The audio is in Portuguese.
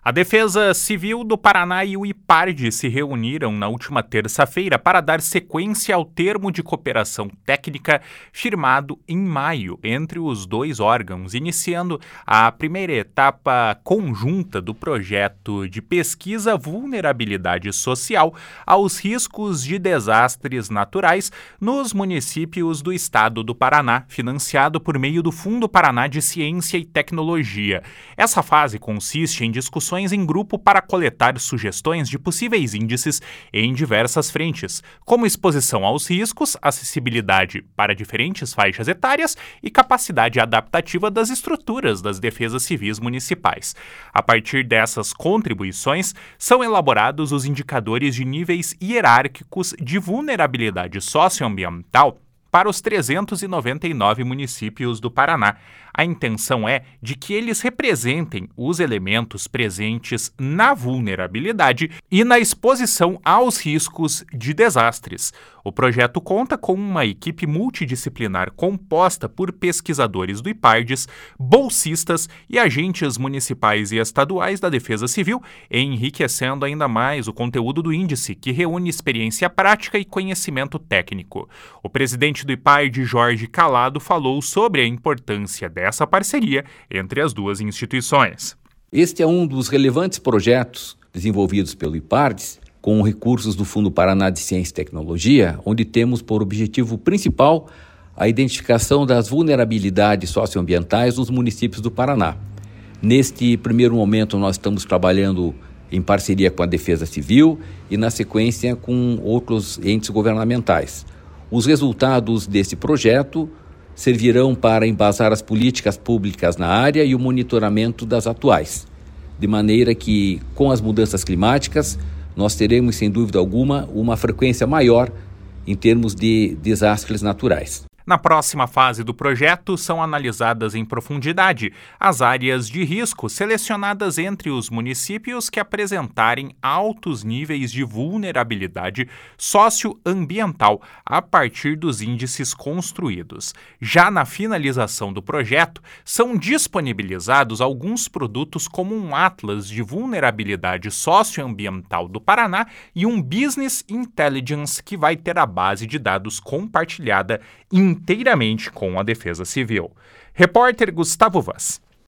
A Defesa Civil do Paraná e o IPARD se reuniram na última terça-feira para dar sequência ao termo de cooperação técnica firmado em maio entre os dois órgãos, iniciando a primeira etapa conjunta do projeto de pesquisa vulnerabilidade social aos riscos de desastres naturais nos municípios do estado do Paraná, financiado por meio do Fundo Paraná de Ciência e Tecnologia. Essa fase consiste em discussões em grupo para coletar sugestões de possíveis índices em diversas frentes, como exposição aos riscos, acessibilidade para diferentes faixas etárias e capacidade adaptativa das estruturas das defesas civis municipais. A partir dessas contribuições, são elaborados os indicadores de níveis hierárquicos de vulnerabilidade socioambiental para os 399 municípios do Paraná. A intenção é de que eles representem os elementos presentes na vulnerabilidade e na exposição aos riscos de desastres. O projeto conta com uma equipe multidisciplinar composta por pesquisadores do IPARDES, bolsistas e agentes municipais e estaduais da Defesa Civil, enriquecendo ainda mais o conteúdo do índice, que reúne experiência prática e conhecimento técnico. O presidente do IPARD, Jorge Calado, falou sobre a importância dessa parceria entre as duas instituições. Este é um dos relevantes projetos desenvolvidos pelo IPARDES com recursos do Fundo Paraná de Ciência e Tecnologia, onde temos por objetivo principal a identificação das vulnerabilidades socioambientais nos municípios do Paraná. Neste primeiro momento, nós estamos trabalhando em parceria com a Defesa Civil e, na sequência, com outros entes governamentais. Os resultados desse projeto servirão para embasar as políticas públicas na área e o monitoramento das atuais, de maneira que, com as mudanças climáticas, nós teremos, sem dúvida alguma, uma frequência maior em termos de desastres naturais. Na próxima fase do projeto, são analisadas em profundidade as áreas de risco selecionadas entre os municípios que apresentarem altos níveis de vulnerabilidade socioambiental a partir dos índices construídos. Já na finalização do projeto, são disponibilizados alguns produtos como um Atlas de Vulnerabilidade Socioambiental do Paraná e um Business Intelligence que vai ter a base de dados compartilhada inteiramente com a Defesa Civil. Repórter Gustavo Vaz.